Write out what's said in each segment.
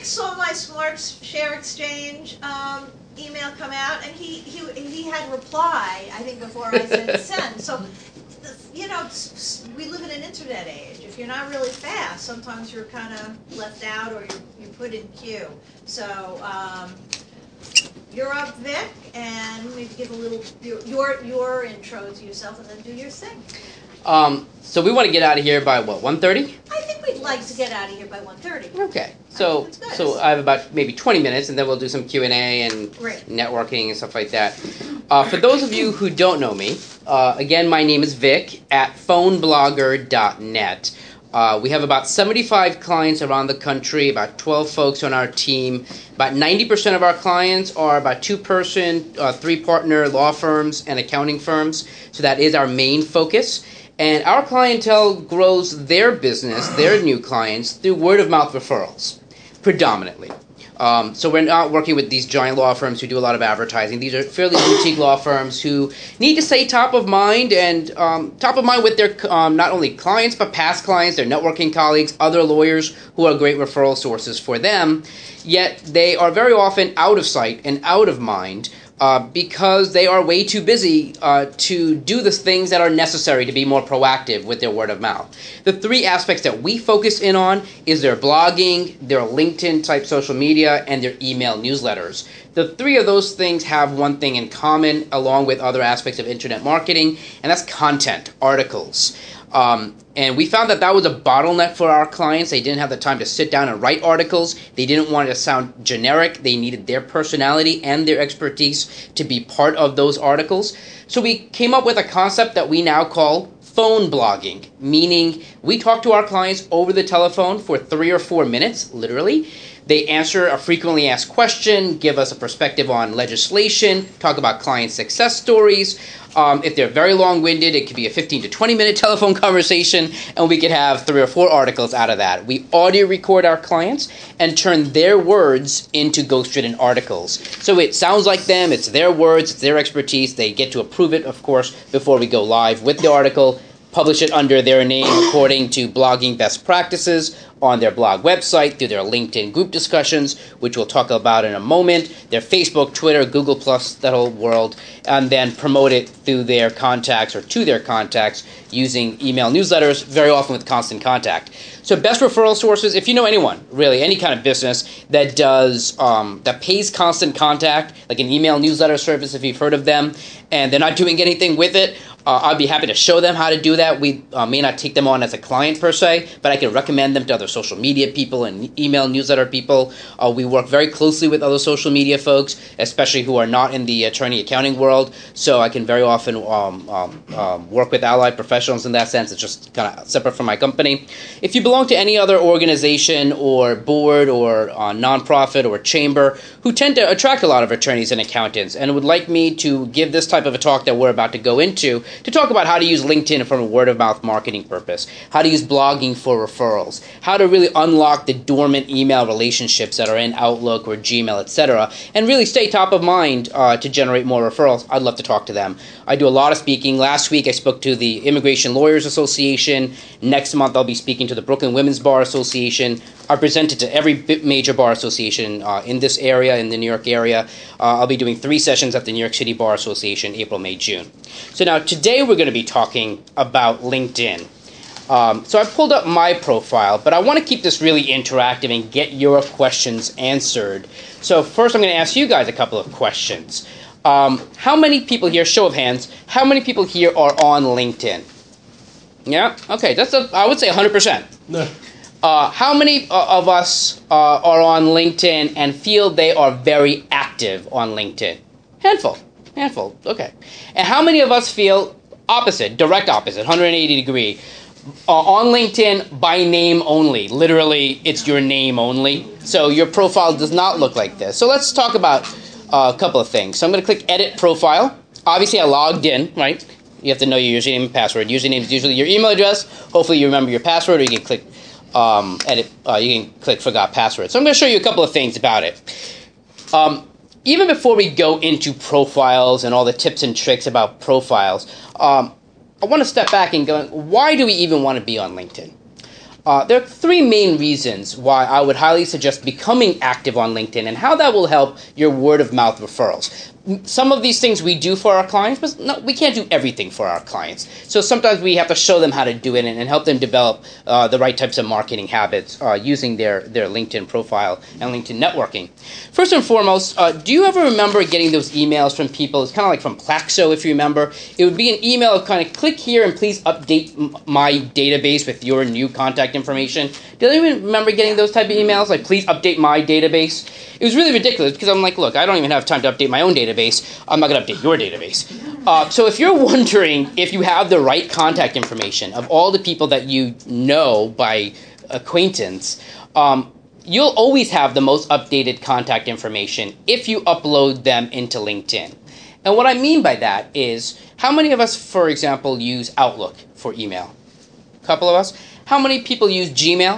saw my Smart Share Exchange email come out, and he had reply, I think, before I said send. So, you know, we live in an internet age. If you're not really fast, sometimes you're kind of left out or you're put in queue. So, you're up, Vic, and maybe give a little your intro to yourself, and then do your thing. So we want to get out of here by what, 1:30? I think we'd like to get out of here by 1:30. Okay. So I have about maybe 20 minutes, and then we'll do some Q&A and networking and stuff like that. For those of you who don't know me, again, my name is Vic at phoneblogger.net. We have about 75 clients around the country, about 12 folks on our team. About 90% of our clients are about 2-person, 3-partner law firms and accounting firms. So that is our main focus. And our clientele grows their business, their new clients, through word-of-mouth referrals, predominantly. So we're not working with these giant law firms who do a lot of advertising. These are fairly boutique law firms who need to stay top of mind with their not only clients but past clients, their networking colleagues, other lawyers who are great referral sources for them. Yet they are very often out of sight and out of mind because they are way too busy to do the things that are necessary to be more proactive with their word of mouth. The 3 aspects that we focus in on is their blogging, their LinkedIn type social media, and their email newsletters. The 3 of those things have one thing in common along with other aspects of internet marketing, and that's content, articles. And we found that was a bottleneck for our clients. They didn't have the time to sit down and write articles. They didn't want it to sound generic. They needed their personality and their expertise to be part of those articles. So we came up with a concept that we now call phone blogging, meaning we talk to our clients over the telephone for 3 or 4 minutes, literally. They answer a frequently asked question, give us a perspective on legislation, talk about client success stories. If they're very long-winded, it could be a 15 to 20-minute telephone conversation, and we could have 3 or 4 articles out of that. We audio record our clients and turn their words into ghostwritten articles. So it sounds like them, it's their words, it's their expertise. They get to approve it, of course, before we go live with the article, publish it under their name according to blogging best practices on their blog website, through their LinkedIn group discussions, which we'll talk about in a moment, their Facebook, Twitter, Google+, that whole world, and then promote it through their contacts or to their contacts using email newsletters, very often with Constant Contact. So best referral sources, if you know anyone, really, any kind of business that does, that pays Constant Contact, like an email newsletter service if you've heard of them, and they're not doing anything with it, I'd be happy to show them how to do that. We may not take them on as a client per se, but I can recommend them to other social media people and email newsletter people. We work very closely with other social media folks, especially who are not in the attorney accounting world. So I can very often work with allied professionals in that sense. It's just kind of separate from my company. If you belong to any other organization or board or nonprofit or chamber who tend to attract a lot of attorneys and accountants and would like me to give this type of a talk that we're about to go into, to talk about how to use LinkedIn from a word-of-mouth marketing purpose, how to use blogging for referrals, how to really unlock the dormant email relationships that are in Outlook or Gmail, etc., and really stay top of mind to generate more referrals, I'd love to talk to them. I do a lot of speaking. Last week I spoke to the Immigration Lawyers Association. Next month I'll be speaking to the Brooklyn Women's Bar Association. I presented to every major bar association in this area, in the New York area. I'll be doing 3 sessions at the New York City Bar Association, April, May, June. So now today we're going to be talking about LinkedIn. So I pulled up my profile, but I want to keep this really interactive and get your questions answered. So first I'm going to ask you guys a couple of questions. How many people here, show of hands, how many people here are on LinkedIn? Yeah? Okay, I would say 100%. No. How many of us are on LinkedIn and feel they are very active on LinkedIn? Handful, okay. And how many of us feel opposite, direct opposite, 180 degree, on LinkedIn by name only? Literally, it's your name only. So your profile does not look like this. So let's talk about a couple of things. So I'm going to click Edit Profile. Obviously, I logged in, right? You have to know your username and password. Username is usually your email address. Hopefully you remember your password, or you can click edit. You can click Forgot Password. So I'm going to show you a couple of things about it. Even before we go into profiles and all the tips and tricks about profiles, I want to step back and go, why do we even want to be on LinkedIn? There are three main reasons why I would highly suggest becoming active on LinkedIn and how that will help your word of mouth referrals. Some of these things we do for our clients, but no, we can't do everything for our clients. So sometimes we have to show them how to do it and help them develop the right types of marketing habits using their LinkedIn profile and LinkedIn networking. First and foremost, do you ever remember getting those emails from people? It's kind of like from Plaxo, if you remember. It would be an email of kind of click here and please update my database with your new contact information. Do anyone remember getting those type of emails? Like, please update my database? It was really ridiculous because I'm like, look, I don't even have time to update my own database. I'm not going to update your database. So if you're wondering if you have the right contact information of all the people that you know by acquaintance, you'll always have the most updated contact information if you upload them into LinkedIn. And what I mean by that is, how many of us, for example, use Outlook for email? A couple of us. How many people use Gmail?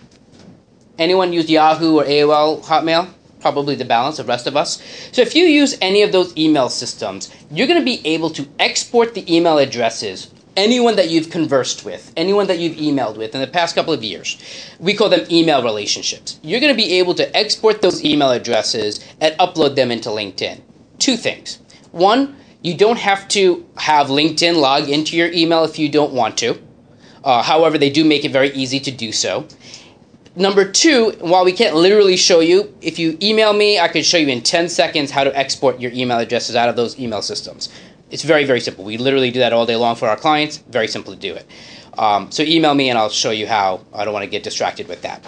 Anyone use Yahoo or AOL, Hotmail? Probably the balance, the rest of us. So if you use any of those email systems, you're going to be able to export the email addresses, anyone that you've conversed with, anyone that you've emailed with in the past couple of years. We call them email relationships. You're going to be able to export those email addresses and upload them into LinkedIn. Two things. One, you don't have to have LinkedIn log into your email if you don't want to. However, they do make it very easy to do so. Number two, while we can't literally show you, if you email me, I could show you in 10 seconds how to export your email addresses out of those email systems. It's very, very simple. We literally do that all day long for our clients. Very simple to do it. So email me and I'll show you how. I don't want to get distracted with that.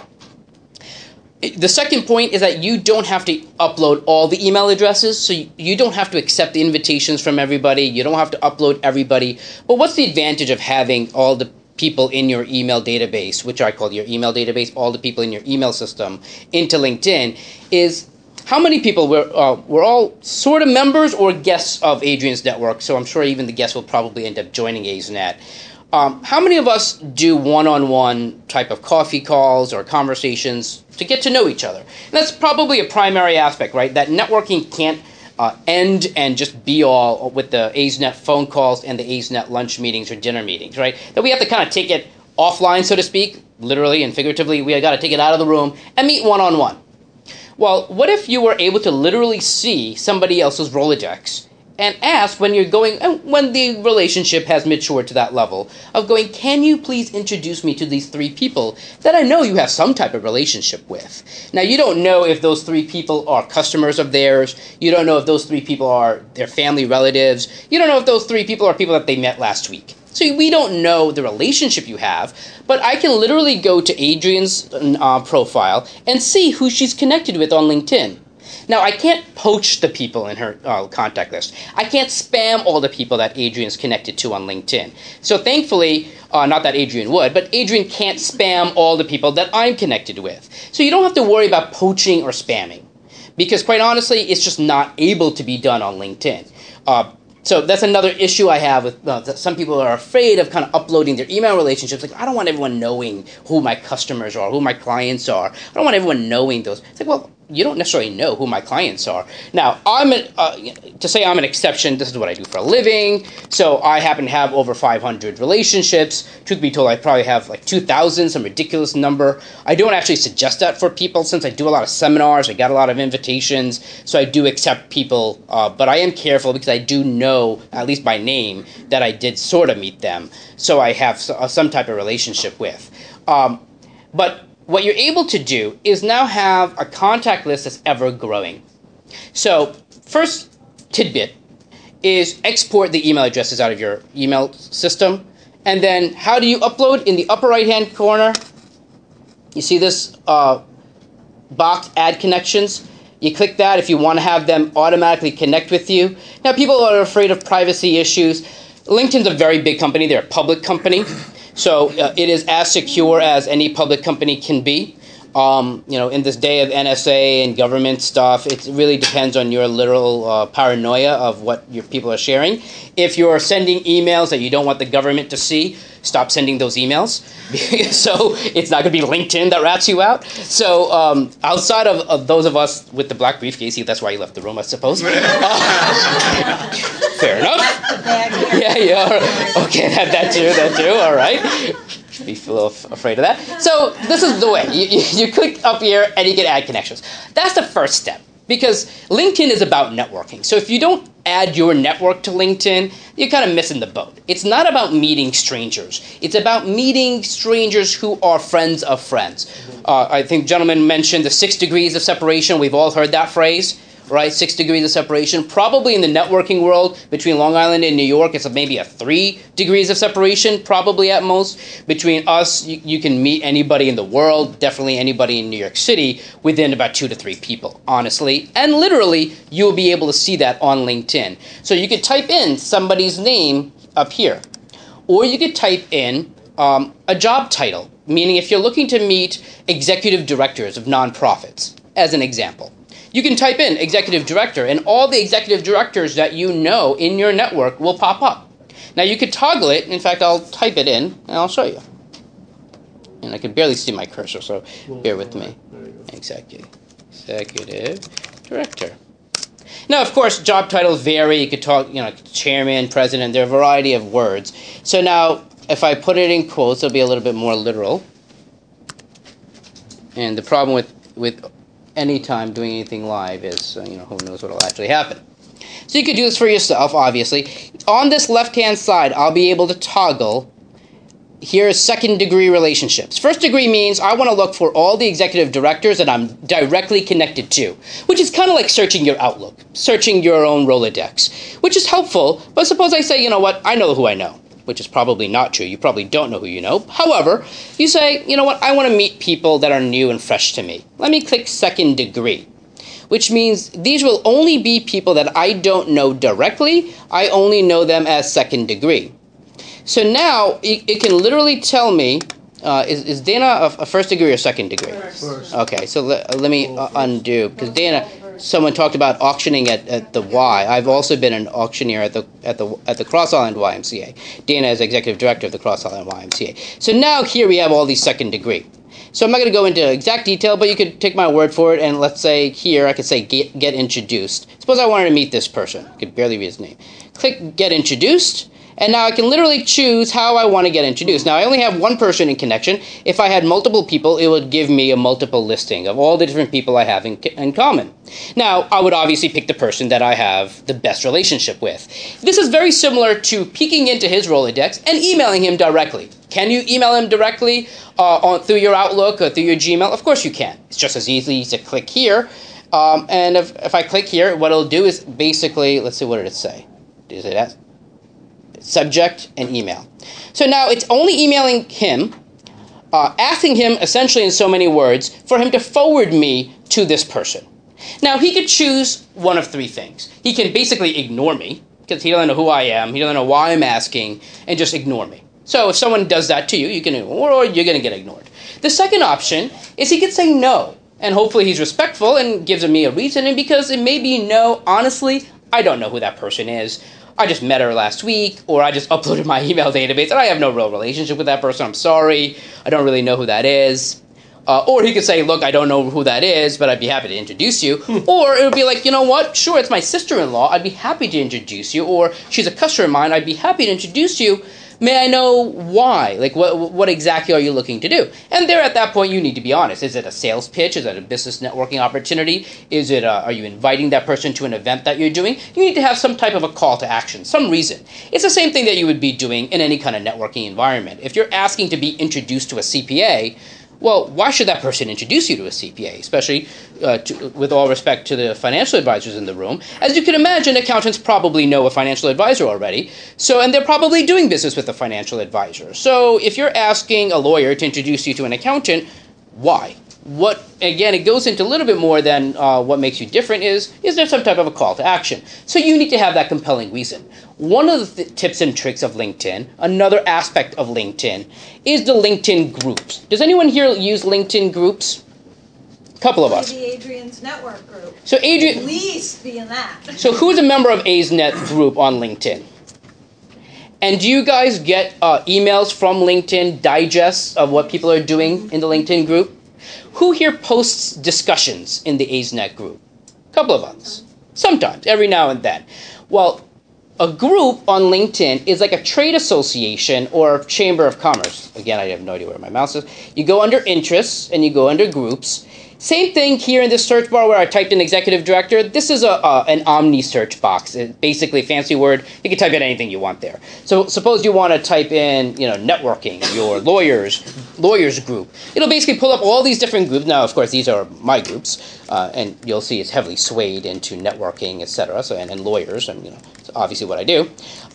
The second point is that you don't have to upload all the email addresses, so you don't have to accept the invitations from everybody. You don't have to upload everybody. But what's the advantage of having all the people in your email database, which I call your email database, all the people in your email system, into LinkedIn, is how many people we're all sort of members or guests of Adrian's network, so I'm sure even the guests will probably end up joining AZNet. How many of us do one-on-one type of coffee calls or conversations to get to know each other? And that's probably a primary aspect, right? That networking can't end and just be all with the AZNet phone calls and the AZNet lunch meetings or dinner meetings, right? That we have to kind of take it offline, so to speak, literally and figuratively. We got to take it out of the room and meet one-on-one. Well, what if you were able to literally see somebody else's Rolodex and ask when you're going, when the relationship has matured to that level, of going, can you please introduce me to these three people that I know you have some type of relationship with? Now, you don't know if those three people are customers of theirs. You don't know if those three people are their family relatives. You don't know if those three people are people that they met last week. So we don't know the relationship you have, but I can literally go to Adrian's profile and see who she's connected with on LinkedIn. Now, I can't poach the people in her contact list. I can't spam all the people that Adrian's connected to on LinkedIn. So thankfully, not that Adrian would, but Adrian can't spam all the people that I'm connected with. So you don't have to worry about poaching or spamming, because quite honestly, it's just not able to be done on LinkedIn. So that's another issue I have with some people are afraid of kind of uploading their email relationships. Like, I don't want everyone knowing who my customers are, who my clients are. I don't want everyone knowing those. It's like, well, you don't necessarily know who my clients are. Now, to say I'm an exception, this is what I do for a living. So I happen to have over 500 relationships. Truth be told, I probably have like 2,000, some ridiculous number. I don't actually suggest that for people since I do a lot of seminars. I got a lot of invitations. So I do accept people. But I am careful because I do know, at least by name, that I did sort of meet them. So I have some type of relationship with. But what you're able to do is now have a contact list that's ever growing. So first tidbit is export the email addresses out of your email system. And then how do you upload? In the upper right-hand corner, you see this box, Add Connections. You click that if you want to have them automatically connect with you. Now, people are afraid of privacy issues. LinkedIn's a very big company. They're a public company. So it is as secure as any public company can be. In this day of NSA and government stuff, it really depends on your literal paranoia of what your people are sharing. If you're sending emails that you don't want the government to see, stop sending those emails. So it's not going to be LinkedIn that rats you out. So outside of those of us with the black briefcase, that's why you left the room, I suppose. Fair enough. That's the bag here. Yeah. Okay, that too, all right. Should be a little afraid of that. So this is the way. You click up here and you can add connections. That's the first step because LinkedIn is about networking. So if you don't add your network to LinkedIn, you're kind of missing the boat. It's not about meeting strangers. It's about meeting strangers who are friends of friends. I think gentlemen mentioned the 6 degrees of separation. We've all heard that phrase. Right, 6 degrees of separation. Probably in the networking world, between Long Island and New York, it's maybe a 3 degrees of separation, probably at most. Between us, you can meet anybody in the world, definitely anybody in New York City, within about 2 to 3 people, honestly. And literally, you'll be able to see that on LinkedIn. So you could type in somebody's name up here. Or you could type in a job title, meaning if you're looking to meet executive directors of nonprofits, as an example. You can type in executive director, and all the executive directors that you know in your network will pop up. Now, you could toggle it. In fact, I'll type it in, and I'll show you. And I can barely see my cursor, so bear with me. Executive director. Now, of course, job titles vary. You could talk, chairman, president. There are a variety of words. So now, if I put it in quotes, it'll be a little bit more literal. And the problem with anytime doing anything live is, who knows what will actually happen. So you could do this for yourself, obviously. On this left-hand side, I'll be able to toggle. Here is second-degree relationships. First degree means I want to look for all the executive directors that I'm directly connected to, which is kind of like searching your Outlook, searching your own Rolodex, which is helpful. But suppose I say, you know what, I know who I know, which is probably not true. You probably don't know who you know. However, you say, you know what, I want to meet people that are new and fresh to me. Let me click second degree, which means these will only be people that I don't know directly. I only know them as second degree. So now it can literally tell me, is Dana a first degree or second degree? First. Okay, so let me undo, because Dana, someone talked about auctioning at the Y. I've also been an auctioneer at the Cross Island YMCA. Dana is executive director of the Cross Island YMCA. So now here we have all these second degree. So I'm not going to go into exact detail, but you could take my word for it, and let's say here I could say get introduced. Suppose I wanted to meet this person. I could barely read his name. Click get introduced. And now I can literally choose how I want to get introduced. Now, I only have one person in connection. If I had multiple people, it would give me a multiple listing of all the different people I have in common. Now, I would obviously pick the person that I have the best relationship with. This is very similar to peeking into his Rolodex and emailing him directly. Can you email him directly through your Outlook or through your Gmail? Of course you can. It's just as easy to click here. And if I click here, what it'll do is basically, let's see, what did it say? Is it that? Subject and email. So now it's only emailing him, asking him essentially in so many words for him to forward me to this person. Now he could choose one of 3 things. He can basically ignore me because he doesn't know who I am, he doesn't know why I'm asking, and just ignore me. So if someone does that to you, you can ignore or you're going to get ignored. The second option is he could say no, and hopefully he's respectful and gives me a reason, and because it may be no, honestly, I don't know who that person is. I just met her last week, or I just uploaded my email database, and I have no real relationship with that person. I'm sorry. I don't really know who that is. Or he could say, look, I don't know who that is, but I'd be happy to introduce you. Or it would be like, you know what? Sure, it's my sister-in-law. I'd be happy to introduce you. Or she's a customer of mine. I'd be happy to introduce you. May I know why? Like, what exactly are you looking to do? And there, at that point, you need to be honest. Is it a sales pitch? Is it a business networking opportunity? Is it, are you inviting that person to an event that you're doing? You need to have some type of a call to action, some reason. It's the same thing that you would be doing in any kind of networking environment. If you're asking to be introduced to a CPA, well, why should that person introduce you to a CPA, especially with all respect to the financial advisors in the room? As you can imagine, accountants probably know a financial advisor already, and they're probably doing business with a financial advisor. So if you're asking a lawyer to introduce you to an accountant, why? Again, it goes into a little bit more than what makes you different is there some type of a call to action? So you need to have that compelling reason. One of the tips and tricks of LinkedIn, another aspect of LinkedIn, is the LinkedIn groups. Does anyone here use LinkedIn groups? A couple of us. Maybe Adrian's network group. So Adrian, at least be in that. So who's a member of A's Net group on LinkedIn? And do you guys get emails from LinkedIn, digests of what people are doing in the LinkedIn group? Who here posts discussions in the A's Net group? A couple of us. Sometimes, every now and then. Well, A group on LinkedIn is like a trade association or chamber of commerce. Again, I have no idea where my mouse is. You go under interests and you go under groups. Same thing here in this search bar where I typed in executive director. This is an omni search box. It's basically a fancy word. You can type in anything you want there. So suppose you want to type in, networking, your lawyers group. It'll basically pull up all these different groups. Now, of course, these are my groups, and you'll see it's heavily swayed into networking, etc. So and lawyers, and it's obviously what I do.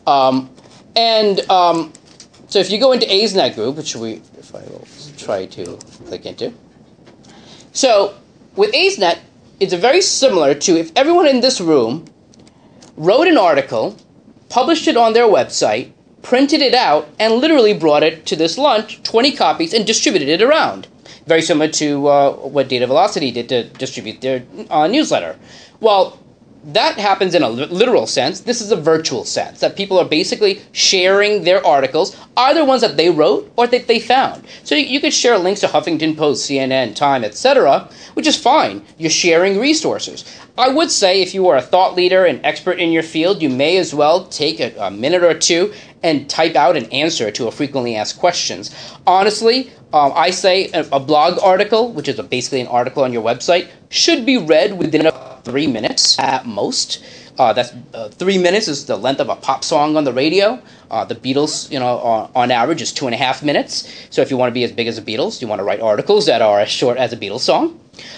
So if you go into ASNet group, which if I will try to click into. So with ASNet, it's very similar to if everyone in this room wrote an article, published it on their website, printed it out, and literally brought it to this lunch, 20 copies, and distributed it around. Very similar to what Data Velocity did to distribute their newsletter. Well, that happens in a literal sense. This is a virtual sense, that people are basically sharing their articles, either ones that they wrote or that they found. So you could share links to Huffington Post, CNN, Time, etc., which is fine. You're sharing resources. I would say if you are a thought leader and expert in your field, you may as well take a minute or two and type out an answer to a frequently asked questions. Honestly, I say a blog article, which is basically an article on your website, should be read within 3 minutes at most. That's 3 minutes is the length of a pop song on the radio. The Beatles, on average, is 2.5 minutes. So if you want to be as big as the Beatles, you want to write articles that are as short as a Beatles song.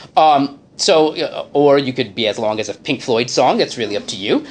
Or you could be as long as a Pink Floyd song. It's really up to you.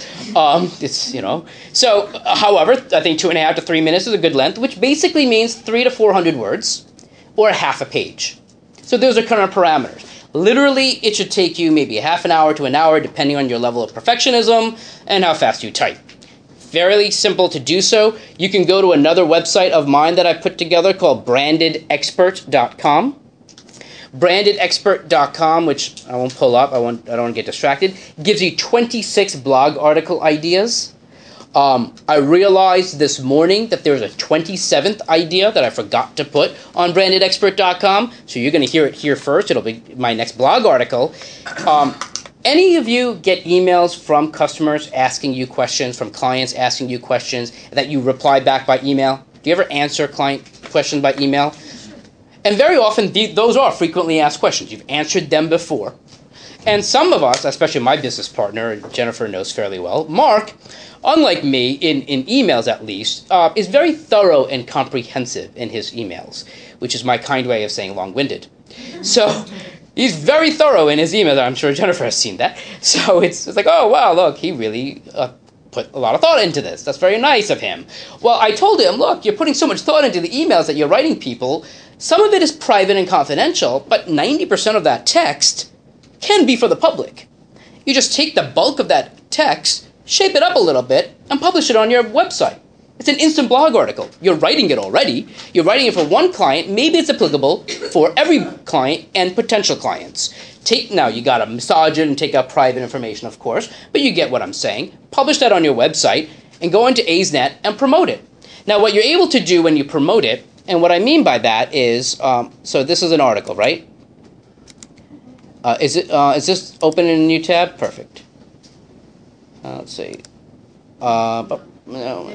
So, however, I think 2.5 to 3 minutes is a good length, which basically means 300 to 400 words, or a half a page. So those are kind of parameters. Literally, it should take you maybe a half an hour to an hour, depending on your level of perfectionism and how fast you type. Fairly simple to do so. You can go to another website of mine that I put together called brandedexpert.com. Brandedexpert.com, which I won't pull up, I don't want to get distracted, gives you 26 blog article ideas. I realized this morning that there's a 27th idea that I forgot to put on brandedexpert.com, so you're going to hear it here first. It'll be my next blog article. Any of you get emails from customers asking you questions, from clients asking you questions, that you reply back by email? Do you ever answer client questions by email? And very often, those are frequently asked questions. You've answered them before. And some of us, especially my business partner, Jennifer knows fairly well, Mark, unlike me, in emails at least, is very thorough and comprehensive in his emails, which is my kind way of saying long-winded. So he's very thorough in his emails. I'm sure Jennifer has seen that. So it's like, oh, wow, look, he really put a lot of thought into this. That's very nice of him. Well, I told him, look, you're putting so much thought into the emails that you're writing people. Some of it is private and confidential, but 90% of that text can be for the public. You just take the bulk of that text, shape it up a little bit, and publish it on your website. It's an instant blog article. You're writing it already. You're writing it for one client. Maybe it's applicable for every client and potential clients. Now, you got to massage it and take out private information, of course, but you get what I'm saying. Publish that on your website and go into ASNet and promote it. Now, what you're able to do when you promote it, and what I mean by that is, so this is an article, right? Is this open in a new tab? Perfect. Let's see. But no.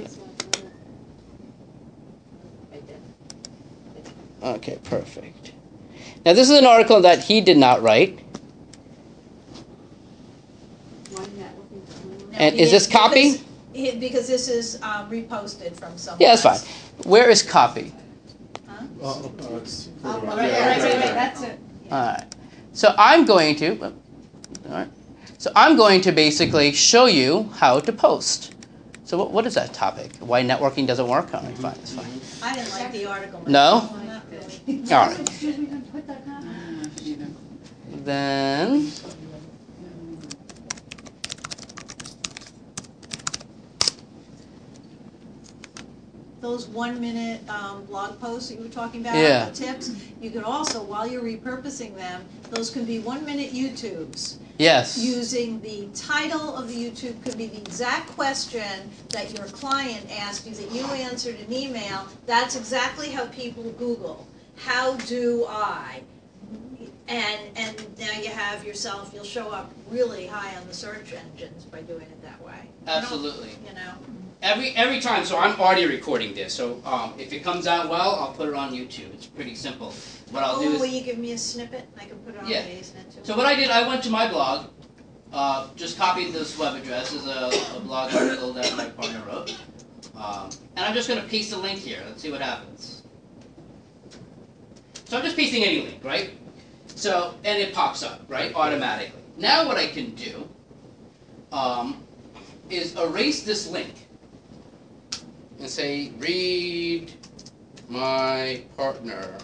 Okay, perfect. Now this is an article that he did not write. And is this copy? Because this is reposted from someone. Yeah, that's fine. Where is copy? It's That's it. All right. So I'm going to basically show you how to post. So what is that topic? Why networking doesn't work? All right, fine, that's fine. I didn't like the article. No? Not really. All right. Then Those 1 minute blog posts that you were talking about, Yeah. the tips, you could also, while you're repurposing them, those can be 1 minute YouTubes. yes. Using the title of the YouTube could be the exact question that your client asked you that you answered in email. That's exactly how people Google. How do I? And now you have yourself, you'll show up really high on the search engines by doing it that way. Absolutely. You know? Every time, so I'm audio recording this, so if it comes out well, I'll put it on YouTube. It's pretty simple. What I'll do will is, you give me a snippet? I can put it on Yeah. the Acenet too. so what I did, I went to my blog, just copied this web address. This is a blog article that my partner wrote. And I'm just going to paste a link here. Let's see what happens. So I'm just pasting any link, right? So, and it pops up, right, automatically. Now what I can do is erase this link and say, read my partner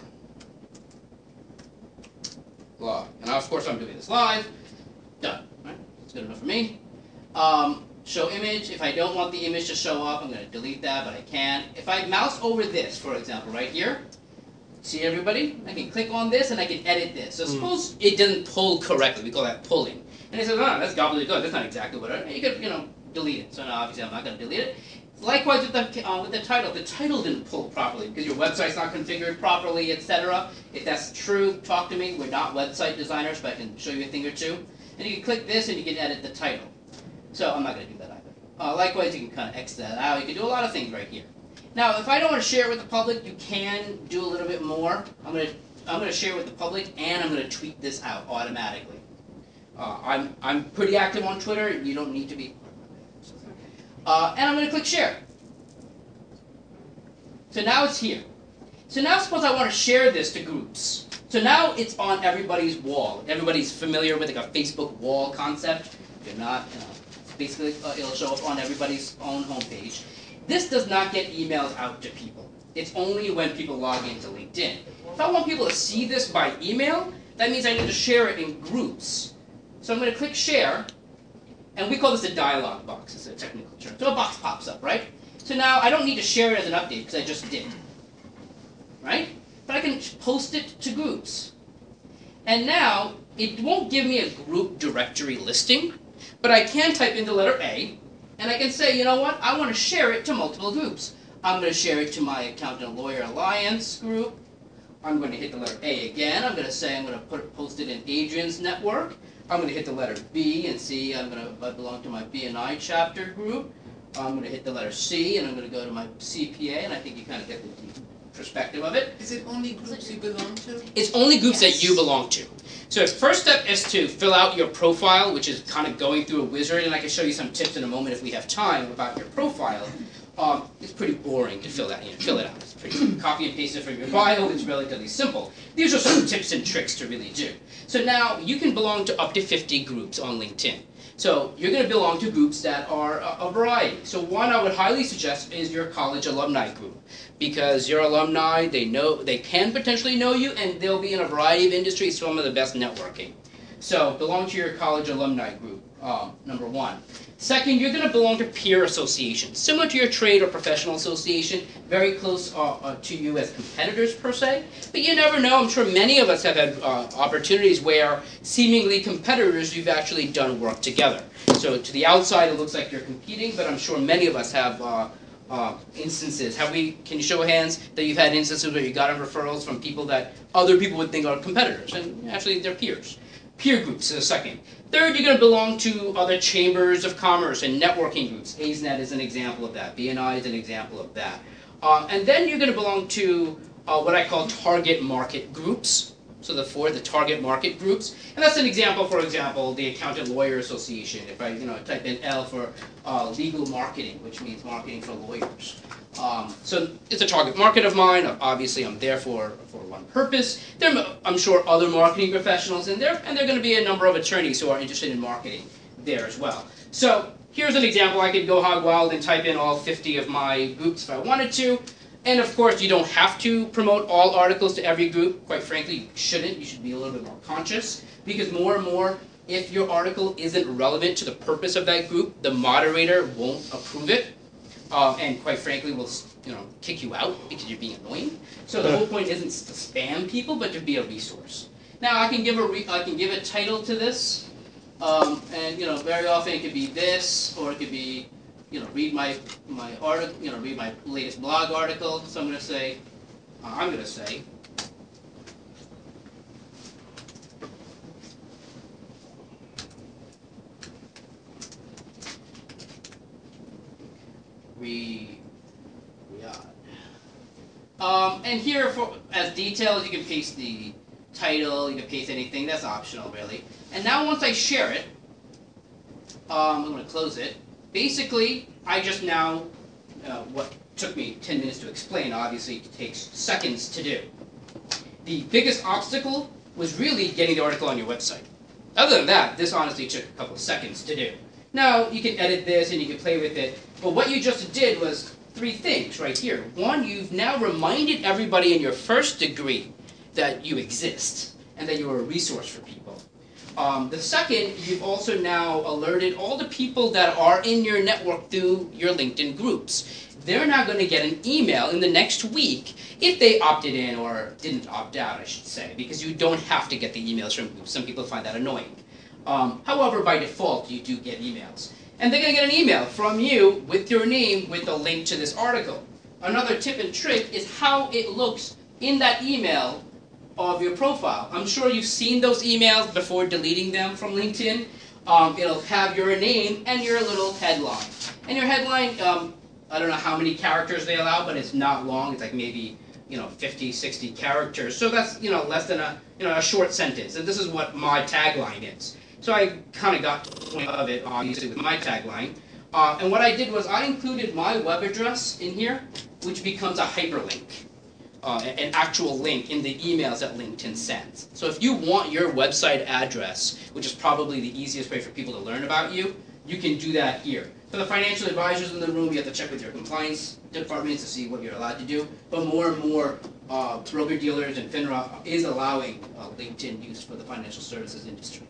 blog. And now, of course, I'm doing this live. Done, right? That's good enough for me. Show image. If I don't want the image to show up, I'm going to delete that, but I can. If I mouse over this, for example, right here, see everybody? I can click on this and I can edit this. So suppose it doesn't pull correctly. We call that pulling. And it says, oh, that's gobbledygook. That's not exactly what I... You could, delete it. So now, obviously, I'm not going to delete it. Likewise with the title. The title didn't pull properly because your website's not configured properly, etc. If that's true, talk to me. We're not website designers, but I can show you a thing or two. And you can click this and you can edit the title. So I'm not going to do that either. Likewise, you can kind of X that out. You can do a lot of things right here. Now, if I don't want to share it with the public, you can do a little bit more. I'm going to share it with the public, and I'm going to tweet this out automatically. I'm pretty active on Twitter. You don't need to be. And I'm going to click share. So now it's here. So now suppose I want to share this to groups. So now it's on everybody's wall. Everybody's familiar with like a Facebook wall concept. If you're not, basically it'll show up on everybody's own homepage. This does not get emails out to people. It's only when people log into LinkedIn. If I want people to see this by email, that means I need to share it in groups. So I'm going to click share, and we call this a dialog box. It's a technical term. So a box pops up, right? So now I don't need to share it as an update because I just did. Right? But I can post it to groups. And now it won't give me a group directory listing, but I can type in the letter A, and I can say, you know what, I want to share it to multiple groups. I'm going to share it to my Accountant Lawyer Alliance group. I'm going to hit the letter A again. I'm going to say I'm going to post it in Adrian's network. I'm going to hit the letter B and see I belong to my BNI chapter group. I'm going to hit the letter C, and I'm going to go to my CPA, and I think you kind of get the perspective of it. Is it only groups you belong to? It's only groups that you belong to. So first step is to fill out your profile, which is kind of going through a wizard, and I can show you some tips in a moment if we have time about your profile. It's pretty boring to fill that in. Fill it out. It's pretty simple. Copy and paste it from your bio. It's relatively simple. These are some tips and tricks to really do. So now you can belong to up to 50 groups on LinkedIn. So you're going to belong to groups that are a variety. So one I would highly suggest is your college alumni group, because your alumni, they can potentially know you, and they'll be in a variety of industries, some of the best networking. So belong to your college alumni group, number one. Second, you're going to belong to peer associations, similar to your trade or professional association, very close to you as competitors per se. But you never know. I'm sure many of us have had opportunities where seemingly competitors, you've actually done work together. So to the outside, it looks like you're competing, but I'm sure many of us have instances. Can you show of hands that you've had instances where you got referrals from people that other people would think are competitors, and actually they're peers? Peer groups is a second. Third, you're going to belong to other chambers of commerce and networking groups. AZNet is an example of that. BNI is an example of that. And then you're going to belong to what I call target market groups. So the target market groups. And that's an example, for example, the Accountant Lawyer Association. If I type in L for legal marketing, which means marketing for lawyers. So it's a target market of mine. Obviously, I'm there for one purpose. There are, I'm sure, other marketing professionals in there, and there are going to be a number of attorneys who are interested in marketing there as well. So here's an example. I could go hog wild and type in all 50 of my groups if I wanted to. And of course, you don't have to promote all articles to every group. Quite frankly, you shouldn't. You should be a little bit more conscious, because more and more, if your article isn't relevant to the purpose of that group, the moderator won't approve it. And quite frankly, will kick you out because you're being annoying. So the whole point isn't to spam people, but to be a resource. Now I can give a title to this, and very often it could be this, or it could be read my article, read my latest blog article. So I'm going to say And here, as details, you can paste the title, you can paste anything, that's optional really. And now once I share it, I'm going to close it. Basically, I just now, what took me 10 minutes to explain, obviously it takes seconds to do. The biggest obstacle was really getting the article on your website. Other than that, this honestly took a couple of seconds to do. Now, you can edit this and you can play with it, but what you just did was 3 things right here. One, you've now reminded everybody in your first degree that you exist and that you're a resource for people. The second, you've also now alerted all the people that are in your network through your LinkedIn groups. They're now going to get an email in the next week if they opted in or didn't opt out, I should say, because you don't have to get the emails from groups. Some people find that annoying. However, by default, you do get emails. And they're going to get an email from you with your name with a link to this article. Another tip and trick is how it looks in that email of your profile. I'm sure you've seen those emails before deleting them from LinkedIn. It'll have your name and your little headline. And your headline, I don't know how many characters they allow, but it's not long. It's like maybe 50, 60 characters. So that's less than a short sentence. And this is what my tagline is. So I kind of got to the point of it, obviously, with my tagline. And what I did was I included my web address in here, which becomes a hyperlink, an actual link in the emails that LinkedIn sends. So if you want your website address, which is probably the easiest way for people to learn about you, you can do that here. For the financial advisors in the room, you have to check with your compliance departments to see what you're allowed to do. But more and more broker-dealers and FINRA is allowing LinkedIn use for the financial services industry.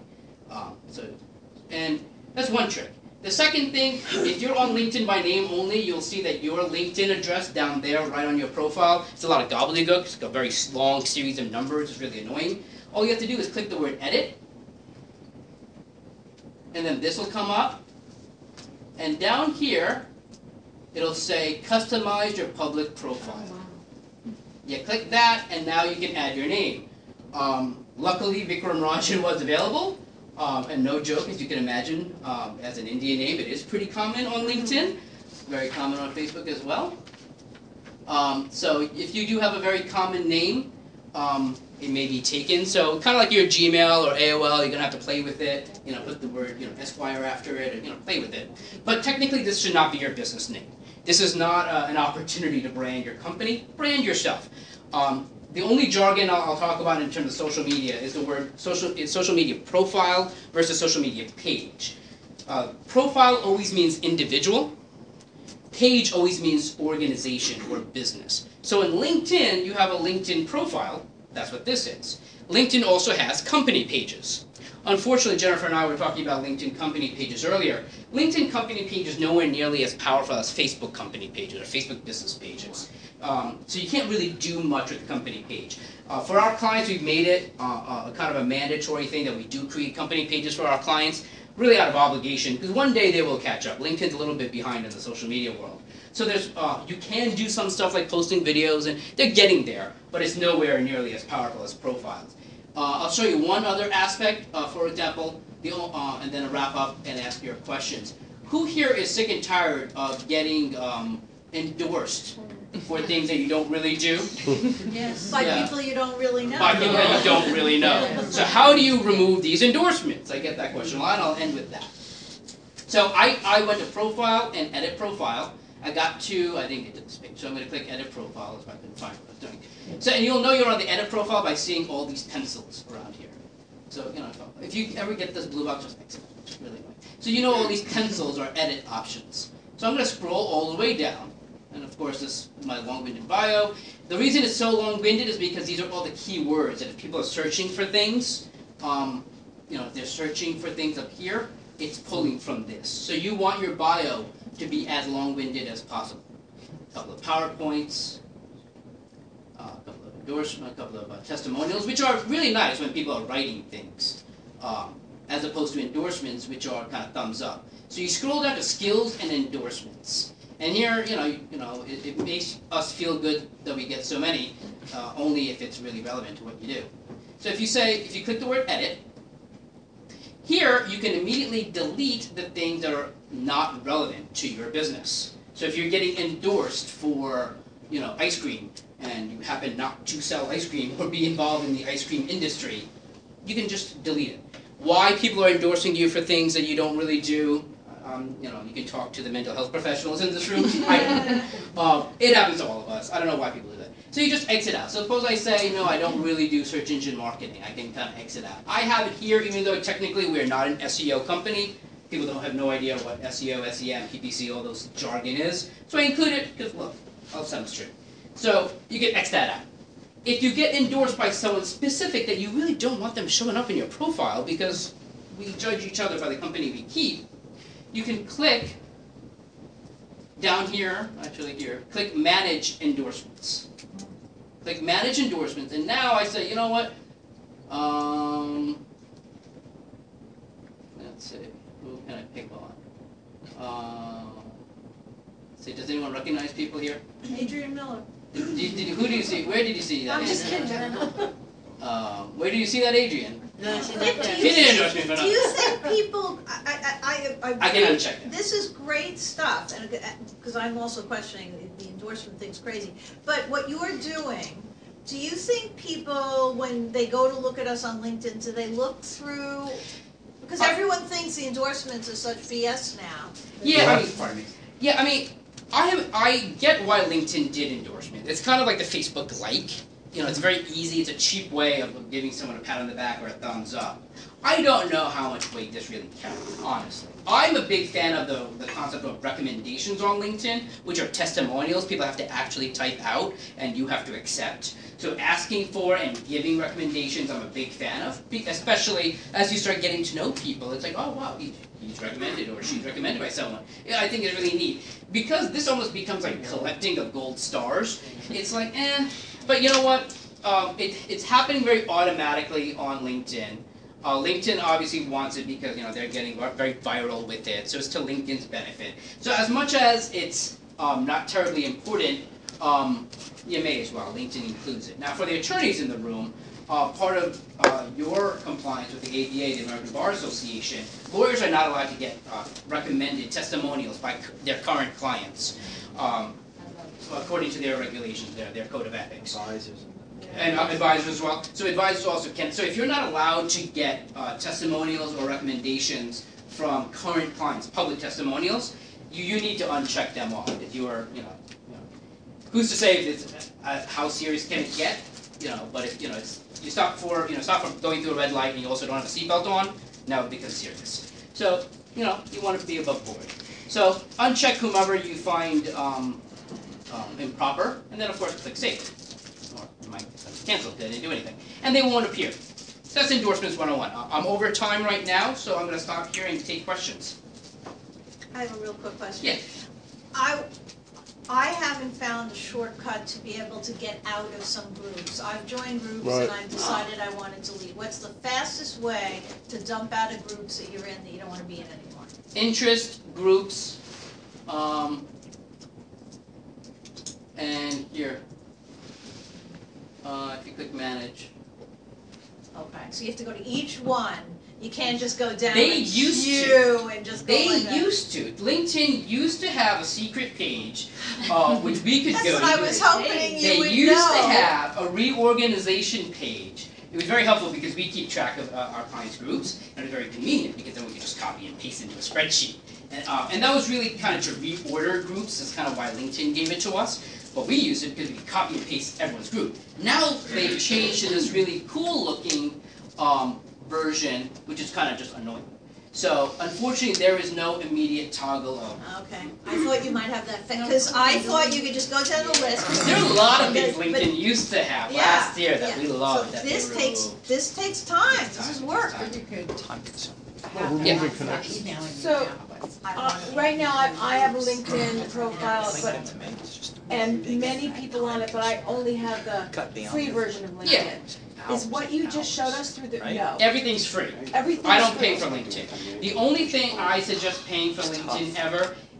And that's one trick. The second thing, if you're on LinkedIn by name only, you'll see that your LinkedIn address down there right on your profile, it's a lot of gobbledygook. It's a very long series of numbers. It's really annoying. All you have to do is click the word edit, and then this will come up. And down here, it'll say customize your public profile. You click that, and now you can add your name. Luckily, Vikram Rajan was available. And no joke, as you can imagine, as an Indian name, it is pretty common on LinkedIn. Very common on Facebook as well. So if you do have a very common name, it may be taken. So kind of like your Gmail or AOL, you're going to have to play with it. Put the word Esquire after it, or play with it. But technically, this should not be your business name. This is not an opportunity to brand your company. Brand yourself. The only jargon I'll talk about in terms of social media is the word social media profile versus social media page. Profile always means individual. Page always means organization or business. So in LinkedIn, you have a LinkedIn profile. That's what this is. LinkedIn also has company pages. Unfortunately, Jennifer and I were talking about LinkedIn company pages earlier. LinkedIn company page is nowhere nearly as powerful as Facebook company pages or Facebook business pages. So you can't really do much with the company page. For our clients, we've made it kind of a mandatory thing that we do create company pages for our clients, really out of obligation, because one day they will catch up. LinkedIn's a little bit behind in the social media world. So there's you can do some stuff like posting videos, and they're getting there, but it's nowhere nearly as powerful as profiles. I'll show you one other aspect, for example, and then I'll wrap up and ask your questions. Who here is sick and tired of getting endorsed for things that you don't really do? Yes. By people you don't really know. By people that you don't really know. So how do you remove these endorsements? I get that question a lot, and I'll end with that. So I went to Profile and Edit Profile. I got to, I didn't get to this page, so I'm going to click Edit Profile if I can find what I was doing. So, and you'll know you're on the Edit Profile by seeing all these pencils around here. So, if you ever get this blue box, just fix it. It's really annoying. So you know all these pencils are edit options. So I'm going to scroll all the way down. And of course, this is my long-winded bio. The reason it's so long-winded is because these are all the keywords. And if people are searching for things, if they're searching for things up here, it's pulling from this. So you want your bio to be as long-winded as possible. A couple of PowerPoints, a couple of endorsements, a couple of testimonials, which are really nice when people are writing things, as opposed to endorsements, which are kind of thumbs up. So you scroll down to skills and endorsements. And here, it makes us feel good that we get so many, only if it's really relevant to what you do. So if you click the word edit, here you can immediately delete the things that are not relevant to your business. So if you're getting endorsed for, ice cream, and you happen not to sell ice cream or be involved in the ice cream industry, you can just delete it. Why people are endorsing you for things that you don't really do, you can talk to the mental health professionals in this room. I don't. It happens to all of us. I don't know why people do that. So you just exit out. So suppose I say, no, I don't really do search engine marketing. I can kind of exit out. I have it here, even though technically we're not an SEO company. People don't have no idea what SEO, SEM, PPC, all those jargon is. So I include it because, look, I'll sound straight. So you can X that out. If you get endorsed by someone specific that you really don't want them showing up in your profile because we judge each other by the company we keep, you can click down here, actually here, click Manage Endorsements. Click Manage Endorsements, and now I say, you know what? Let's see, who can I pick on? Let's see, does anyone recognize people here? Adrian Miller. Who do you see? Where did you see that? I'm just kidding. Where do you see that, Adrian? No, she's Nick, not do there. She didn't endorse me for Do nothing. you think people, I can uncheck it. This is great stuff, and because I'm also questioning the endorsement thing's crazy. But what you're doing, do you think people, when they go to look at us on LinkedIn, do they look through? Because everyone thinks the endorsements are such BS now. Yeah, pardon me. Yeah, I get why LinkedIn did endorsement. It's kind of like the Facebook like. It's very easy. It's a cheap way of giving someone a pat on the back or a thumbs up. I don't know how much weight this really carries, honestly. I'm a big fan of the concept of recommendations on LinkedIn, which are testimonials people have to actually type out and you have to accept. So asking for and giving recommendations I'm a big fan of, especially as you start getting to know people. It's like, oh wow, he's recommended or she's recommended by someone. Yeah, I think it's really neat. Because this almost becomes like collecting of gold stars, it's like, But you know what? It's happening very automatically on LinkedIn. LinkedIn obviously wants it because they're getting very viral with it, so it's to LinkedIn's benefit. So as much as it's not terribly important, you may as well. LinkedIn includes it. Now for the attorneys in the room, part of your compliance with the ABA, the American Bar Association, lawyers are not allowed to get recommended testimonials by their current clients. According to their regulations, their code of ethics. Advisors. And advisors as well. So advisors also can. So if you're not allowed to get testimonials or recommendations from current clients, public testimonials, you need to uncheck them off. If you are, who's to say if it's, how serious can it get? But if you stop for going through a red light and you also don't have a seatbelt on, now it becomes serious. So you want to be above board. So uncheck whomever you find improper, and then of course click save. Or you might cancel it, they didn't do anything. And they won't appear. So that's endorsements 101. I'm over time right now, so I'm going to stop here and take questions. I have a real quick question. Yeah. I haven't found a shortcut to be able to get out of some groups. I've joined groups Right. and I've decided I wanted to leave. What's the fastest way to dump out of groups that you're in that you don't want to be in anymore? Interest groups, and here, if you click manage. Okay, so you have to go to each one. You can't just go down They a used queue and just go They like that. used to. LinkedIn used to have a secret page, which we could That's go what to. I was hoping you They would used know. to have a reorganization page. It was very helpful because we keep track of our clients' groups, and it was very convenient because then we could just copy and paste into a spreadsheet. And that was really kind of to reorder groups. That's kind of why LinkedIn gave it to us. But we use it because we copy and paste everyone's group. Now they've changed to this really cool-looking version, which is kind of just annoying. So unfortunately, there is no immediate toggle of. Okay, I thought you might have that, because I thought you could just go down the list. There are a lot of things But- LinkedIn used to have Yeah, last year that we yeah. loved. So that this they takes, removed. this takes time, this is work. Time consuming. Yeah. Removing connections. So, I don't wanna- right now, I have a LinkedIn profile, but, and many people on it, but I only have the free version of Yeah. LinkedIn. Is what you just showed us through the, no, Everything's free. everything's I don't pay free. for LinkedIn. The only thing I suggest paying for LinkedIn ever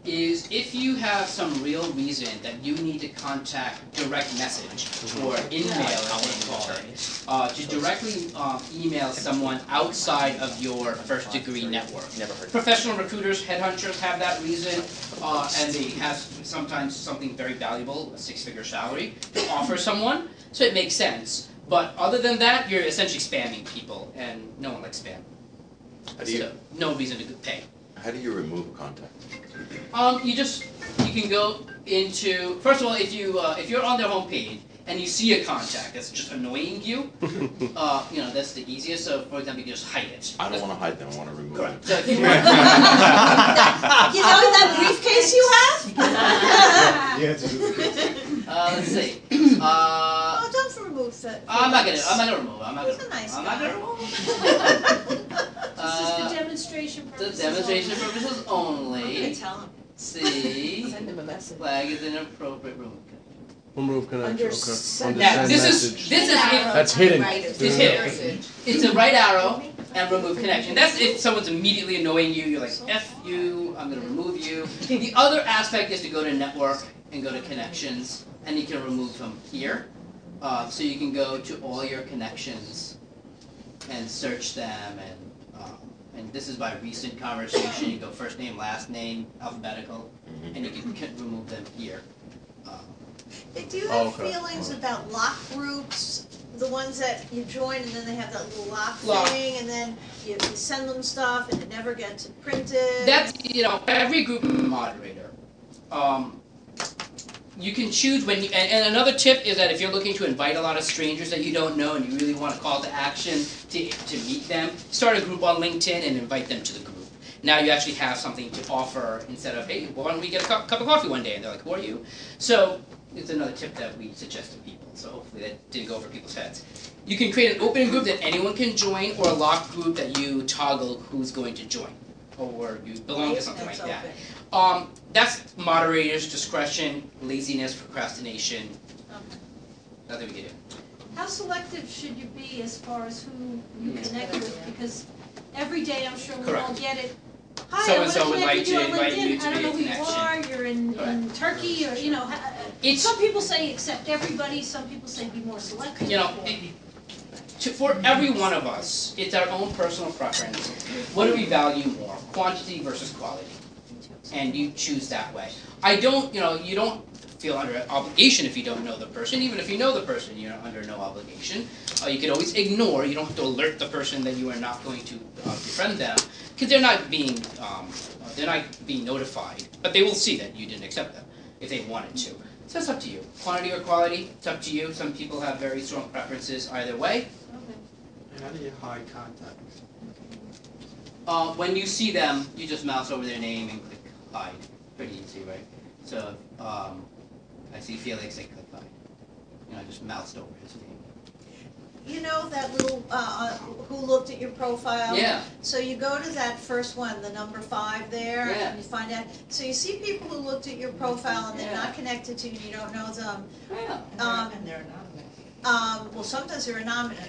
is if you have some real reason that you need to contact direct message or email, as they call it, to directly email someone outside of your first degree network. Professional recruiters, headhunters have that reason, and they have sometimes something very valuable, a six-figure salary, to offer someone, so it makes sense. But other than that, you're essentially spamming people, and no one likes spam. So, no reason to pay. How do you remove a contact? You can go into, first of all, if you're on their homepage and you see a contact that's just annoying you, that's the easiest. So for example, you can just hide it. I don't want to hide them, I want to remove them. So if you You know that briefcase you have? let's see. Oh, don't remove that. I'm not gonna remove it. He's a nice I'm guy. not gonna remove it. This is the demonstration The purposes. demonstration only. purposes I'm gonna only. tell him. See, Send them a message. flag is inappropriate room. Remove connection, Under okay. send Under Now send this message. is That's hidden. it's hidden. It's a right arrow and remove connection. That's if someone's immediately annoying you. You're like, F you, I'm gonna remove you. The other aspect is to go to network and go to connections, and you can remove them here. So you can go to all your connections and search them, and this is by recent conversation. You go first name, last name, alphabetical, and you can remove them here. Do you have Okay. feelings about lock groups? The ones that you join and then they have that little lock Lock. thing, and then you send them stuff and it never gets printed. That's, every group moderator. You can choose when you, and another tip is that if you're looking to invite a lot of strangers that you don't know and you really want to call to action to meet them, start a group on LinkedIn and invite them to the group. Now you actually have something to offer instead of, hey, why don't we get a cup of coffee one day? And they're like, who are you? So it's another tip that we suggest to people. So hopefully that didn't go over people's heads. You can create an open group that anyone can join, or a locked group that you toggle who's going to join, or you belong to something like That's that. open. That's moderator's discretion, laziness, procrastination, Okay. nothing we can do. How selective should you be as far as who you connect with? Because every day I'm sure we all Correct. get it. Hi, So-and-so I would want to like connect with you to on invite you LinkedIn. to I don't be a know who you connection. are. You're in Turkey, or It's- some people say accept everybody. Some people say be more selective. For every one of us, it's our own personal preference. What do we value more, quantity versus quality? And you choose that way. You don't feel under an obligation if you don't know the person. Even if you know the person, you're under no obligation. You can always ignore. You don't have to alert the person that you are not going to befriend them, because they're not being notified. But they will see that you didn't accept them if they wanted to. So it's up to you. Quantity or quality, it's up to you. Some people have very strong preferences either way. How do you hide contacts? When you see them, you just mouse over their name and click hide. Pretty easy, right? So I see Felix, I click hide. I just moused over his name. You know that little, who looked at your profile? Yeah. So you go to that first one, the number 5 there, Yeah. and you find out, so you see people who looked at your profile and they're Yeah. not connected to you, and you don't know them. Yeah. And they're anonymous. Well, sometimes they're anonymous,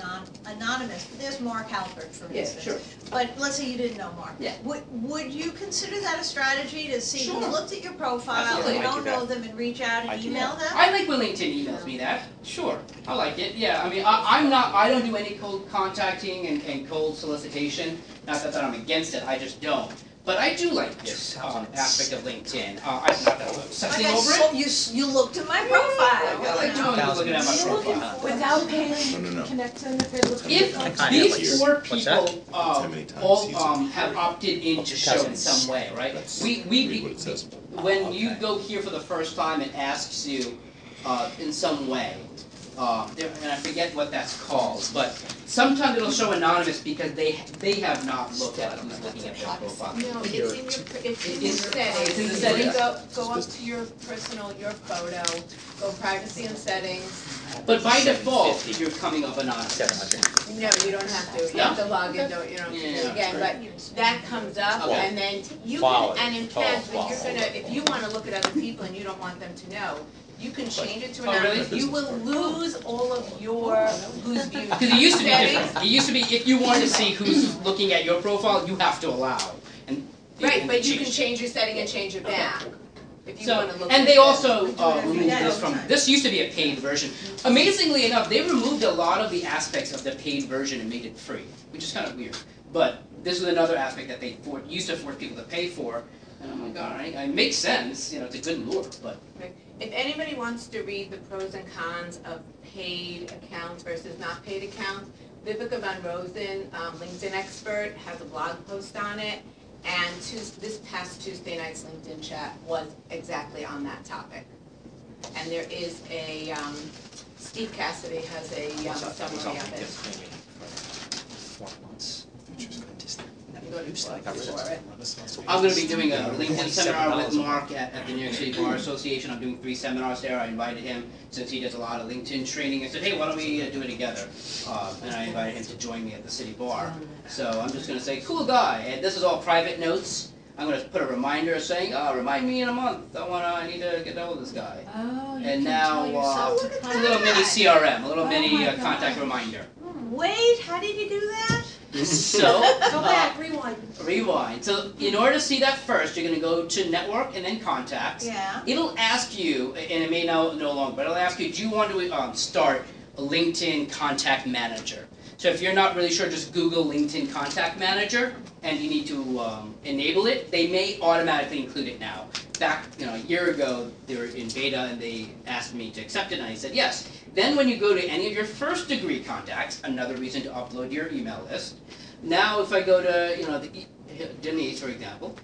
but there's Mark Halpert, for Yeah, instance. sure. But let's say you didn't know Mark. Yeah. Would you consider that a strategy to see who Sure. looked at your profile, Absolutely. you I do don't that. know them, and reach out I and do email them? I like when LinkedIn emails me that. Sure, I like it. Yeah, I mean, I don't do any cold contacting and cold solicitation. Not that I'm against it, I just don't. But I do like this aspect of LinkedIn. Not that I'm obsessing over it. You looked at my I profile. like doing looking at my profile. Without paying No. connection, if they're looking If at these 4 What's that? people How many times all he's in- have opted in to show in some way, right? That's We read what it says. when you go here for the first time, it asks you in some way, and I forget what that's called, but sometimes it'll show anonymous because they have not looked at who's looking at their profile. No, it's in your, it's in the It's settings. in the settings? Go up to your personal, your photo, go privacy and settings. But by default, you're coming up anonymous. No, you don't have to, you have to log in, you don't have to do it again, but that comes up, Okay. and then you Follow can, it. and in Follow, fact, when you're follow. gonna, if you wanna look at other people and you don't want them to know, you can change it to Oh, really? anonymous, you will lose all of your, who's viewed. Because it used to be settings. different. It used to be if you wanted to see who's looking at your profile, you have to allow. And Right, in but the you can change. change your setting and change it back. If you So, wanna look and at they that. also every day, removed this all the from, time. this used to be a paid version. Amazingly enough, they removed a lot of the aspects of the paid version and made it free, which is kind of weird. But this was another aspect that they used to force people to pay for. And I'm like, alright, it makes sense, it's a good lure, but. If anybody wants to read the pros and cons of paid accounts versus not paid accounts, Vivica Van Rosen, LinkedIn expert, has a blog post on it. And this past Tuesday night's LinkedIn chat was exactly on that topic. And there is a, Steve Cassidy has a summary of it. You go to for it. I'm going to be doing a LinkedIn seminar with Mark at the New York City Bar Association. I'm doing 3 seminars there. I invited him, since he does a lot of LinkedIn training. I said, hey, why don't we do it together? And I invited him to join me at the City Bar. So I'm just going to say, cool guy. And this is all private notes. I'm going to put a reminder saying, oh, remind me in a month. I need to get to know this guy. Oh, you And can now, tell yourself to look at a contact. little mini CRM, a little Oh mini my God. contact reminder. Wait, how did you do that? So, Go back, rewind. rewind. So in order to see that first, you're going to go to network and then contacts. Yeah. It'll ask you, and it may no longer, but it'll ask you, do you want to start a LinkedIn Contact Manager? So if you're not really sure, just Google LinkedIn Contact Manager, and you need to enable it. They may automatically include it now. Back a year ago, they were in beta, and they asked me to accept it, and I said yes. Then when you go to any of your first degree contacts, another reason to upload your email list. Now if I go to Denise, for example,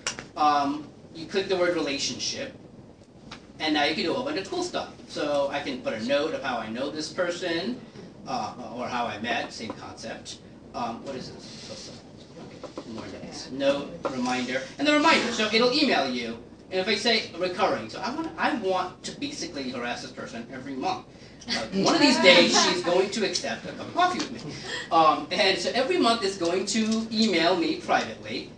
you click the word relationship, and now you can do a whole bunch of cool stuff. So I can put a note of how I know this person, or how I met, same concept. What is this? More notes. Note, reminder, and the reminder. So it'll email you, and if I say recurring, so I want to basically harass this person every month. One of these days, she's going to accept a cup of coffee with me. And so every month is going to email me privately,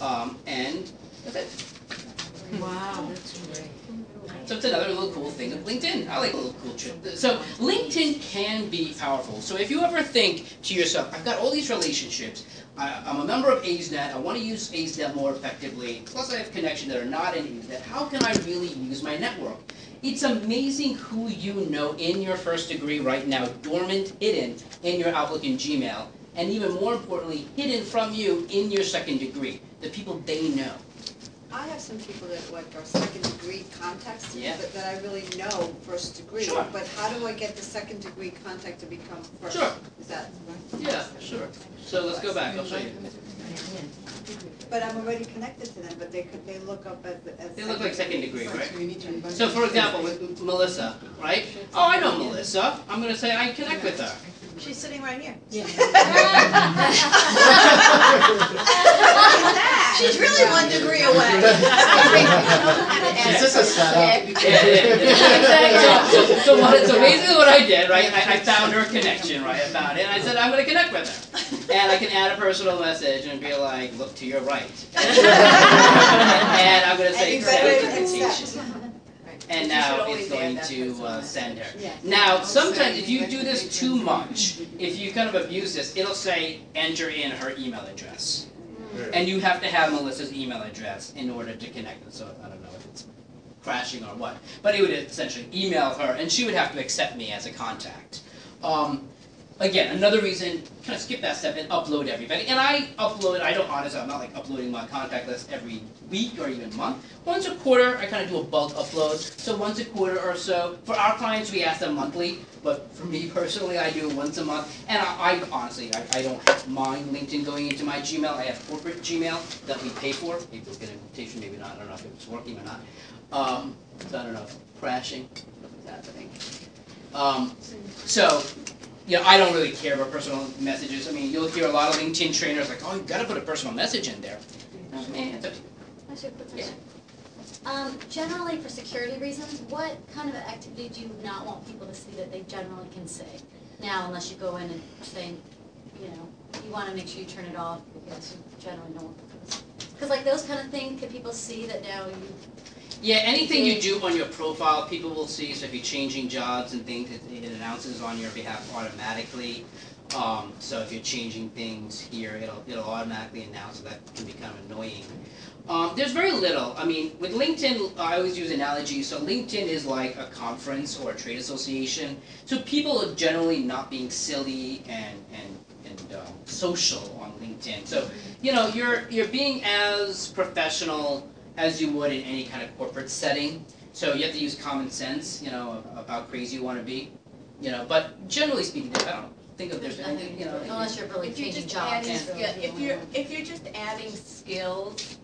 and that's it. Wow, that's great. So it's another little cool thing of LinkedIn. I like a little cool trick. So LinkedIn can be powerful. So if you ever think to yourself, I've got all these relationships, I'm a member of AZNet, I want to use AZNet more effectively, plus I have connections that are not in AZNet, how can I really use my network? It's amazing who you know in your first degree right now, dormant, hidden in your Outlook and Gmail, and even more importantly, hidden from you in your second degree, the people they know. I have some people that are second degree contacts to me, Yeah. but that I really know first degree. Sure. But how do I get the second degree contact to become first? Sure. Is that right? Yeah, sure. So let's go back, I'll show you. But I'm already connected to them, but they look up as They look like second degree, right? So you need to invite So them. for example, with Melissa, right? Oh, I know Melissa. I'm gonna say I connect with her. She's sitting right here. Yeah. She's really 1 degree away. Is this a setup? So basically what I did, right, I found her connection, right, I found it, and I said, I'm gonna connect with her. And I can add a personal message and be like, look to your right. And I'm gonna say, And you accept better invitation. And You should now always it's add going that to personal send her. Yes. Now, sometimes if you do this too much, if you kind of abuse this, it'll say, enter in her email address. And you have to have Melissa's email address in order to connect it, so I don't know if it's crashing or what. But it would essentially email her, and she would have to accept me as a contact. Again, another reason, kind of skip that step and upload everybody. And I upload, I'm not like uploading my contact list every week or even month. Once a quarter, I kind of do a bulk upload. So once a quarter or so. For our clients, we ask them monthly. But for me personally, I do it once a month. And I honestly, I don't mind LinkedIn going into my Gmail. I have corporate Gmail that we pay for. Maybe we'll get an invitation, maybe not. I don't know if it's working or not. So I don't know if it's crashing. What's happening? So, I don't really care about personal messages. I mean, you'll hear a lot of LinkedIn trainers like, oh, you've got to put a personal message in there. It's up to you. That's a quick question. Generally, for security reasons, what kind of activity do you not want people to see that they generally can see? Now, unless you go in and say, you want to make sure you turn it off because you generally don't want people. Because like those kind of things, can people see that now you? Yeah, anything you do on your profile, people will see. So if you're changing jobs and things, it announces on your behalf automatically. So if you're changing things here, it'll automatically announce, so that can be kind of annoying. There's very little. I mean, with LinkedIn, I always use analogies. So LinkedIn is like a conference or a trade association. So people are generally not being silly and social on LinkedIn. So you're being as professional as you would in any kind of corporate setting. So you have to use common sense, of how crazy you want to be. But generally speaking, I don't think that there's anything, Unless you're really changing jobs. If you're just adding skills,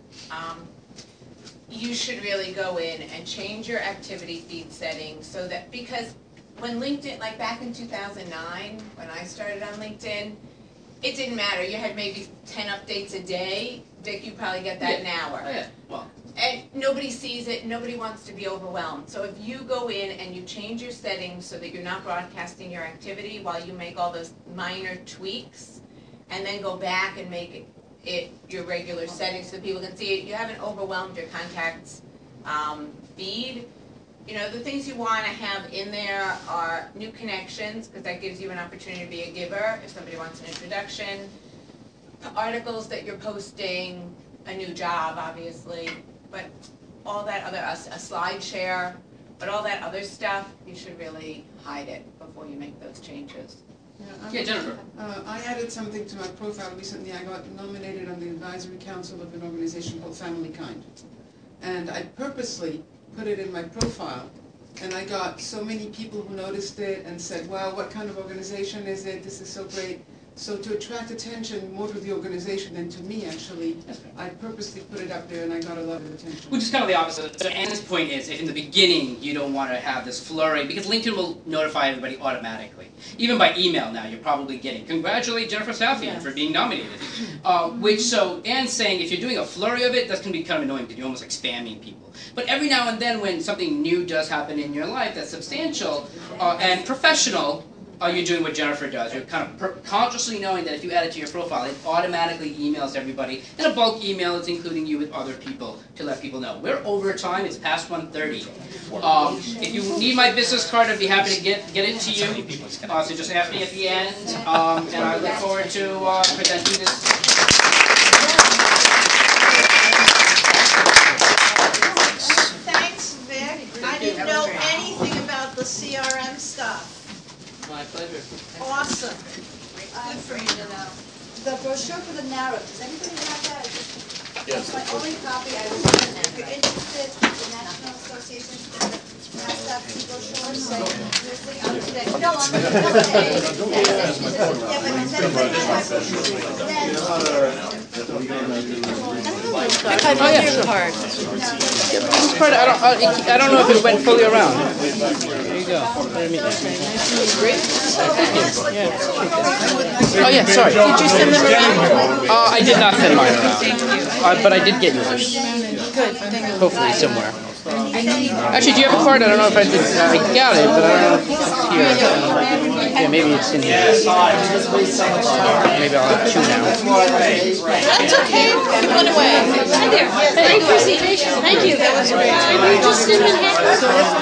you should really go in and change your activity feed settings so that, because when LinkedIn, like back in 2009, when I started on LinkedIn, it didn't matter. You had maybe 10 updates a day. Dick, you probably get that an hour. Oh, yeah. Well. And nobody sees it, nobody wants to be overwhelmed. So if you go in and you change your settings so that you're not broadcasting your activity while you make all those minor tweaks, and then go back and make it your regular settings so people can see it, you haven't overwhelmed your contacts feed. The things you want to have in there are new connections, because that gives you an opportunity to be a giver if somebody wants an introduction, articles that you're posting, a new job, obviously, but all that other, a slide share, but all that other stuff, you should really hide it before you make those changes. Yeah, Jennifer. I added something to my profile recently. I got nominated on the advisory council of an organization called Family Kind. And I purposely put it in my profile, and I got so many people who noticed it and said, wow, what kind of organization is it? This is so great. So to attract attention more to the organization than to me, actually, I purposely put it up there, and I got a lot of attention. Which is kind of the opposite. So Anne's point is, if in the beginning you don't want to have this flurry, because LinkedIn will notify everybody automatically. Even by email now, you're probably getting, congratulate Jennifer Safian for being nominated. So Anne's saying, if you're doing a flurry of it, that's going to be kind of annoying, because you're almost like spamming people. But every now and then, when something new does happen in your life that's substantial and professional, you're doing what Jennifer does. You're kind of consciously knowing that if you add it to your profile, it automatically emails everybody. In a bulk email, it's including you with other people to let people know. We're over time. It's past 1:30. If you need my business card, I'd be happy to get it to you. So just ask me at the end. And I look forward to presenting this. Thanks, Vic. I didn't know anything about the CRM stuff. My pleasure. Awesome. Good for you to know. The brochure for the narrative, does anybody have that? Yes. It's my only copy. I was wondering if you're interested, the National Association has that brochure, so listening on today. No, I'm not. Yeah, but does anybody have my brochure? I don't know if it went fully around. There you go. Oh yeah, sorry. Did you send them around? I did not send mine around, but I did get yours. Good. Hopefully somewhere. Actually, do you have a card? I don't know if I did. I got it, but I don't know if it's here. Yeah, maybe it's in here. Maybe I'll have two now. That's okay. It went away. Hi there. Great presentation. Thank you. That was great. Are you just in Manhattan?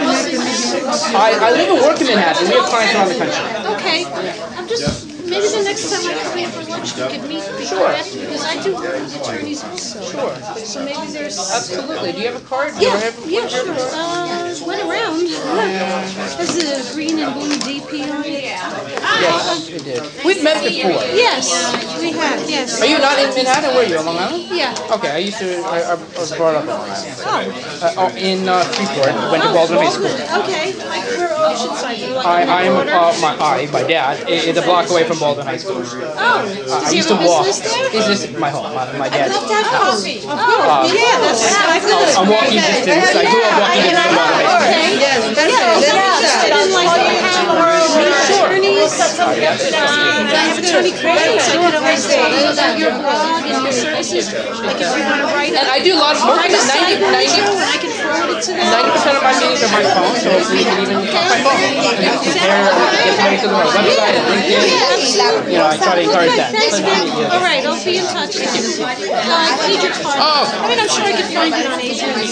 I live and work in Manhattan. We have clients around the country. Okay. I'm just, maybe the next time I come in for lunch, we could meet before that, because I do work with attorneys also. Sure. So maybe there's... Absolutely. Do you have a card? Yeah, sure. Went around. Has a green and blue DP on it. Yes, we did. We've met before. Yes, we have, yes. Are you not in Manhattan? Where are you? On Long Island? Yeah. Okay, I was brought up on Long Island. In Freeport. Went to Baldwin High School. Okay. We're Oceanside. My dad, is a block away from Baldwin High School. Oh, I used to walk. Is this my home? My dad's I'd love to have house. coffee. Oh, yeah, that's good. I'm walking distance. I grew up walking distance to Baldwin High School. Okay. Interested in like attorneys. I have attorney credits. I could always follow about your blog and your services. Like if you want to write And I do a lot of most of it, 90% I can forward it to them. of my meetings are my phone, so you can even use my phone. And you can compare, get somebody to the website and LinkedIn. I try to encourage that. Thanks, Vic. All right, I'll be in touch. I need your card. I mean, I'm sure I can find it on Asians.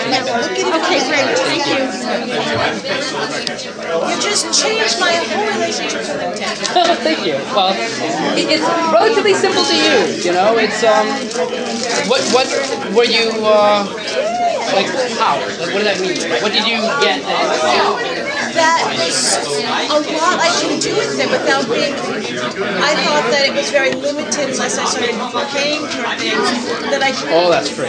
Okay, great. Thank you. You just changed my whole relationship Thank you. Well, it's relatively simple to use. You know, it's what were you like? How? Like, what did that mean? Like, what did you get? That there's a lot I can do with it without being, I thought that it was very limited unless I started paying for things that I could. Oh, that's free.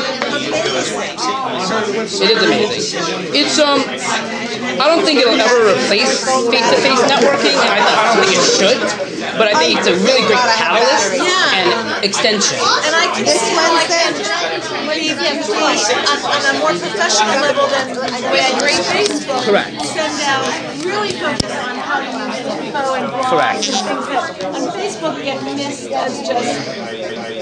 Amazing. It is amazing. It's I don't think it'll ever replace face-to-face networking, and I don't think it should. But I think it's a really great catalyst and extension. And I can see how I can maybe on a more professional level than the way I grade Facebook. Correct. Send out, really focus on how to use info and blogs Correct. and things that on Facebook get missed as just